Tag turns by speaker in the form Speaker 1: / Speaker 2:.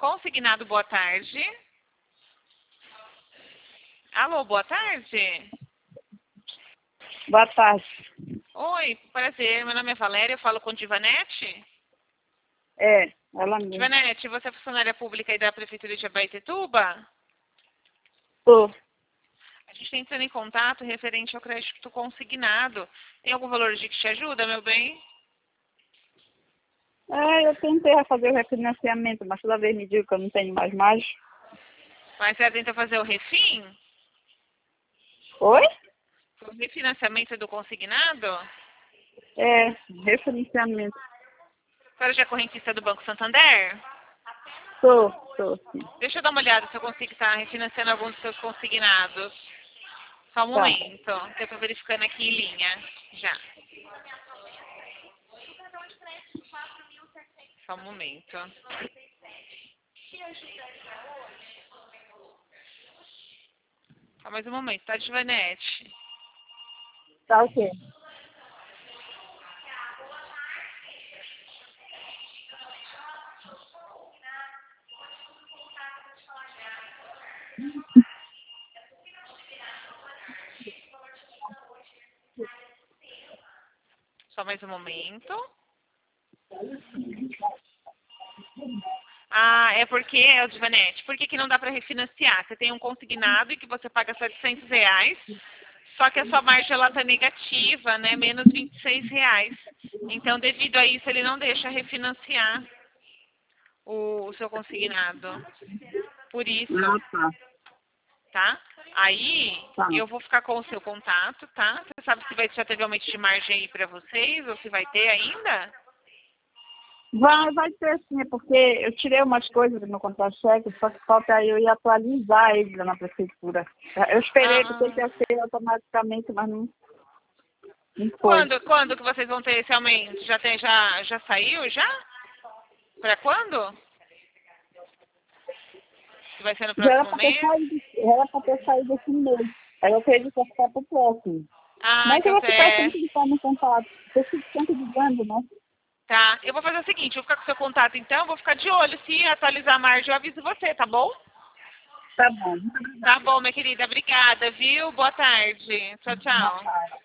Speaker 1: Consignado, boa tarde. Alô, boa tarde.
Speaker 2: Boa tarde.
Speaker 1: Oi, prazer. Meu nome é Valéria, eu falo com Divanete.
Speaker 2: É, ela mesma.
Speaker 1: Divanete, você é funcionária pública aí da Prefeitura de Abaetetuba?
Speaker 2: Tô.
Speaker 1: A gente está entrando em contato referente ao crédito consignado. Tem algum valor de que te ajuda, meu bem?
Speaker 2: Eu tentei fazer o refinanciamento, mas toda vez me digo que eu não tenho mais margem.
Speaker 1: Mas você tenta fazer o refim?
Speaker 2: Oi?
Speaker 1: O refinanciamento do consignado?
Speaker 2: É, refinanciamento.
Speaker 1: A senhora já é correntista do Banco Santander?
Speaker 2: Tô, sim.
Speaker 1: Deixa eu dar uma olhada se eu consigo estar refinanciando algum dos seus consignados. Só um
Speaker 2: Tá.
Speaker 1: momento. Eu tô verificando aqui em linha. Já. Só um momento. Só mais um momento, tá, Divanete?
Speaker 2: Tá o quê?
Speaker 1: Só mais um momento. Ah, é porque, Divanete, por que não dá para refinanciar? Você tem um consignado e que você paga R$ 700, só que a sua margem ela tá negativa, né? Menos R$ 26. Então, devido a isso, ele não deixa refinanciar o seu consignado. Por isso,
Speaker 2: Ah, tá.
Speaker 1: tá? Aí,
Speaker 2: Tá.
Speaker 1: eu vou ficar com o seu contato, tá? Você sabe se já teve aumento de margem aí para vocês ou se vai ter ainda?
Speaker 2: Vai ter sim, é porque eu tirei umas coisas do meu contra-cheque, só que falta aí eu ir atualizar ele lá na prefeitura. Eu esperei porque
Speaker 1: Ah,
Speaker 2: ia ser automaticamente, mas não foi.
Speaker 1: quando que vocês vão ter esse aumento? Já saiu já? Para quando? Que vai ser no
Speaker 2: Já era
Speaker 1: próximo
Speaker 2: para ter
Speaker 1: mês?
Speaker 2: saído, era para ter saído esse mês. Aí eu acredito que vai ficar pro próximo.
Speaker 1: Ah,
Speaker 2: Mas eu
Speaker 1: então
Speaker 2: vou ficar
Speaker 1: é.
Speaker 2: sempre de estar no contato. Eu fico sempre ligando, né?
Speaker 1: Tá. Eu vou fazer o seguinte, eu vou ficar com o seu contato então, vou ficar de olho. Se atualizar a margem, eu aviso você, tá bom?
Speaker 2: Tá bom.
Speaker 1: Tá bom, minha querida. Obrigada, viu? Boa tarde. Tchau,
Speaker 2: Boa
Speaker 1: tchau.
Speaker 2: tarde.